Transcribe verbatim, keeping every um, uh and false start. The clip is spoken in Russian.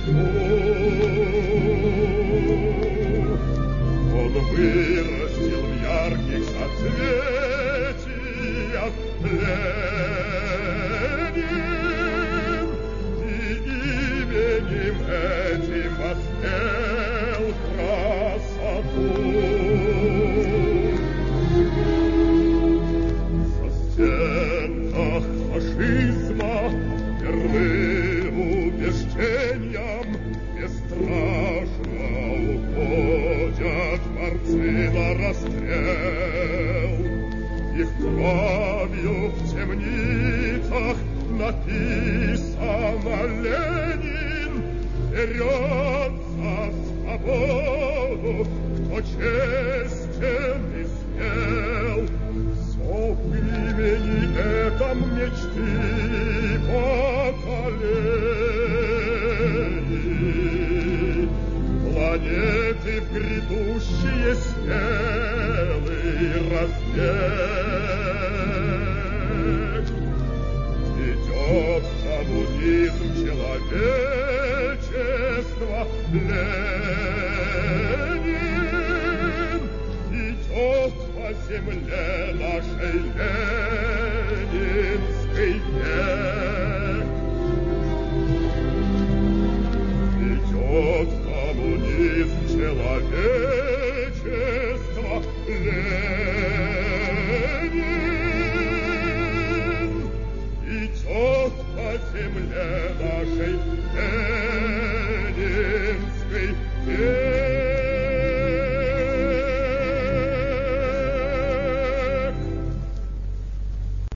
мечту. Он вырастил в ярких соцветиях Ленин, и именем этим воспел красоту. Со стенах фашизма мирным убеждениям бесстрашно уходят борцы на расстрел. Их кровью в темницах написано: Ленин берет за свободу, кто честен и смел. Все в имени этом мечты поколений. Планеты в грядущие смелый разбег. Идет коммунизм человечества, Ленин идет по земле нашей Ленин.